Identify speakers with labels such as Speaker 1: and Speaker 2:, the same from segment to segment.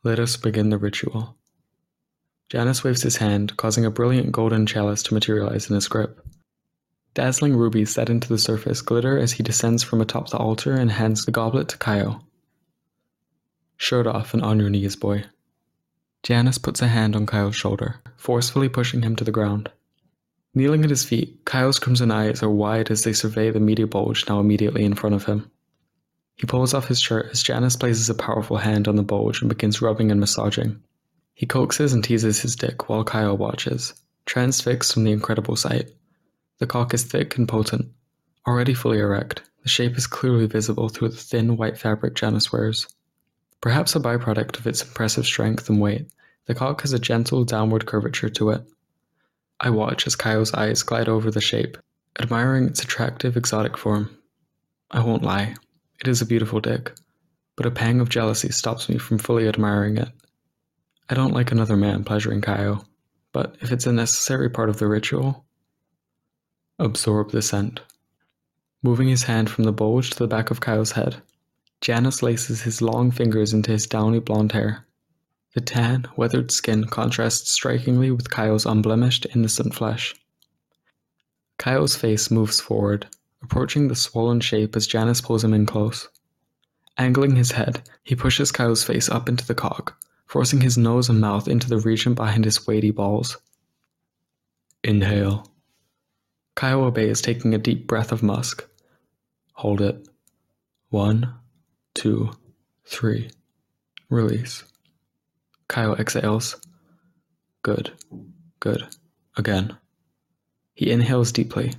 Speaker 1: Let us begin the ritual. Janus waves his hand, causing a brilliant golden chalice to materialize in his grip. Dazzling rubies set into the surface glitter as he descends from atop the altar and hands the goblet to Kaio. Shirt off and on your knees, boy. Janus puts a hand on Kaio's shoulder, forcefully pushing him to the ground. Kneeling at his feet, Kaio's crimson eyes are wide as they survey the meaty bulge now immediately in front of him. He pulls off his shirt as Janus places a powerful hand on the bulge and begins rubbing and massaging. He coaxes and teases his dick while Kaio watches, transfixed from the incredible sight. The cock is thick and potent. Already fully erect, the shape is clearly visible through the thin white fabric Janus wears. Perhaps a byproduct of its impressive strength and weight, the cock has a gentle downward curvature to it. I watch as Kaio's eyes glide over the shape, admiring its attractive, exotic form. I won't lie, it is a beautiful dick, but a pang of jealousy stops me from fully admiring it. I don't like another man pleasuring Kaio, but if it's a necessary part of the ritual... Absorb the scent. Moving his hand from the bulge to the back of Kaio's head, Janus laces his long fingers into his downy blonde hair. The tan, weathered skin contrasts strikingly with Kaio's unblemished, innocent flesh. Kaio's face moves forward, approaching the swollen shape as Janus pulls him in close. Angling his head, he pushes Kaio's face up into the cock, forcing his nose and mouth into the region behind his weighty balls. Inhale. Kaio obeys, taking a deep breath of musk. Hold it. 1, 2, 3. Release. Kaio exhales. Good. Good. Again. He inhales deeply.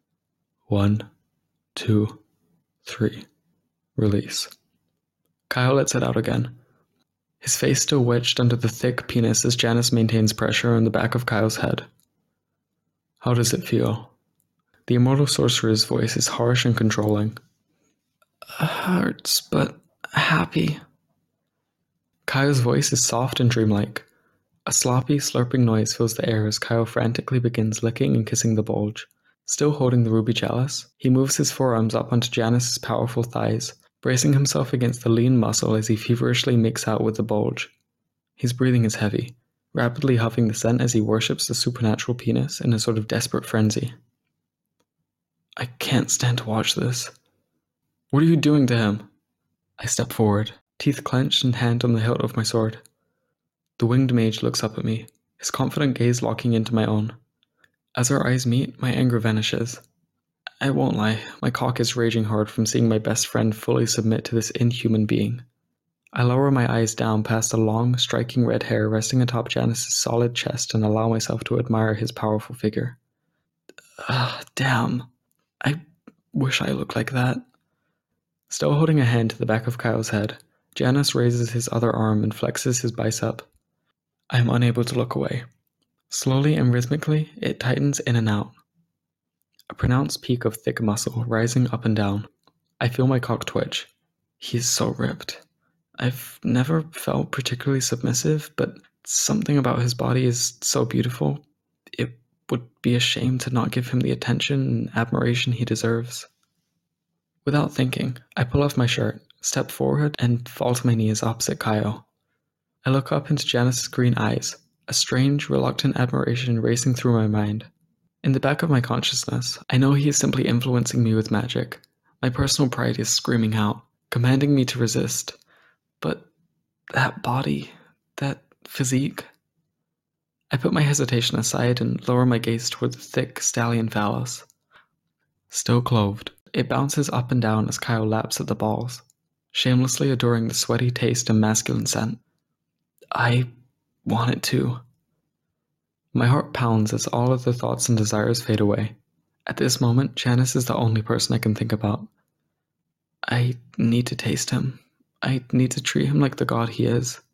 Speaker 1: 1, 2, 3. Release. Kaio lets it out again. His face still wedged under the thick penis as Janus maintains pressure on the back of Kaio's head. How does it feel? The immortal sorcerer's voice is harsh and controlling. Hurts, but happy. Kaio's voice is soft and dreamlike. A sloppy, slurping noise fills the air as Kaio frantically begins licking and kissing the bulge. Still holding the ruby chalice, he moves his forearms up onto Janus's powerful thighs, bracing himself against the lean muscle as he feverishly makes out with the bulge. His breathing is heavy, rapidly huffing the scent as he worships the supernatural penis in a sort of desperate frenzy. I can't stand to watch this. What are you doing to him? I step forward, teeth clenched and hand on the hilt of my sword. The winged mage looks up at me, his confident gaze locking into my own. As our eyes meet, my anger vanishes. I won't lie, my cock is raging hard from seeing my best friend fully submit to this inhuman being. I lower my eyes down past the long, striking red hair resting atop Janus's solid chest and allow myself to admire his powerful figure. Damn. I wish I looked like that. Still holding a hand to the back of Kaio's head, Janus raises his other arm and flexes his bicep. I am unable to look away. Slowly and rhythmically, it tightens in and out. A pronounced peak of thick muscle rising up and down. I feel my cock twitch. He is so ripped. I've never felt particularly submissive, but something about his body is so beautiful. It would be a shame to not give him the attention and admiration he deserves. Without thinking, I pull off my shirt, step forward, and fall to my knees opposite Kaio. I look up into Janus's green eyes, a strange, reluctant admiration racing through my mind. In the back of my consciousness, I know he is simply influencing me with magic. My personal pride is screaming out, commanding me to resist. But that body, that physique... I put my hesitation aside and lower my gaze toward the thick stallion phallus. Still clothed, it bounces up and down as Kaio laps at the balls, shamelessly adoring the sweaty taste and masculine scent. I want it too. My heart pounds as all other thoughts and desires fade away. At this moment, Janus is the only person I can think about. I need to taste him. I need to treat him like the god he is.